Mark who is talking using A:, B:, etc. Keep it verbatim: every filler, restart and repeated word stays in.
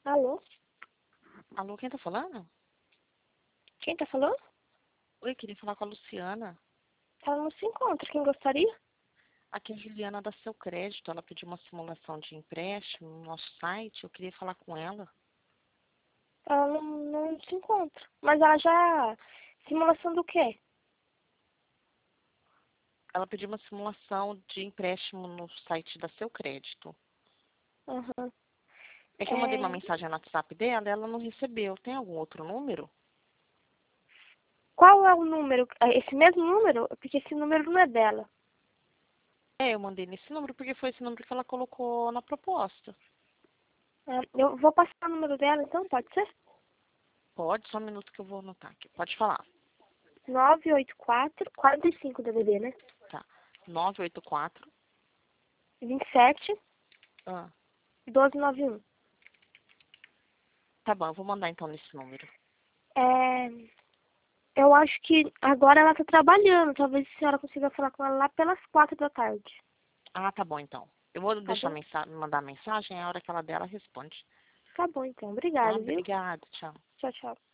A: Alô?
B: Alô, quem tá falando?
A: Quem tá falando?
B: Oi, queria falar com a Luciana.
A: Ela não se encontra. Quem gostaria?
B: Aqui é a Juliana da Seu Crédito. Ela pediu uma simulação de empréstimo no nosso site. Eu queria falar com ela.
A: Ela não, não se encontra. Mas ela já... Simulação do quê?
B: Ela pediu uma simulação de empréstimo no site da Seu Crédito.
A: Aham.
B: É que eu mandei uma
A: É...
B: mensagem no WhatsApp dela e ela não recebeu. Tem algum outro número?
A: Qual é o número? É esse mesmo número? Porque esse número não é dela.
B: É, eu mandei nesse número porque foi esse número que ela colocou na proposta.
A: É, eu vou passar o número dela, então, pode ser?
B: Pode? Só um minuto que eu vou anotar aqui. Pode falar.
A: nove oito quatro, quarenta e cinco D D D, né?
B: Tá. nove oito quatro.
A: vinte e sete,
B: Ah,
A: doze noventa e um.
B: tá bom, eu vou mandar então nesse número.
A: É... Eu acho que agora ela tá trabalhando. Talvez a senhora consiga falar com ela lá pelas quatro da tarde.
B: Ah, tá bom então. Eu vou
A: Tá
B: deixar
A: bom?
B: mensa mandar mensagem, a hora que ela der, ela responde.
A: Tá bom, então.
B: Tá?
A: Obrigada, viu?
B: Obrigada, tchau.
A: Tchau, tchau.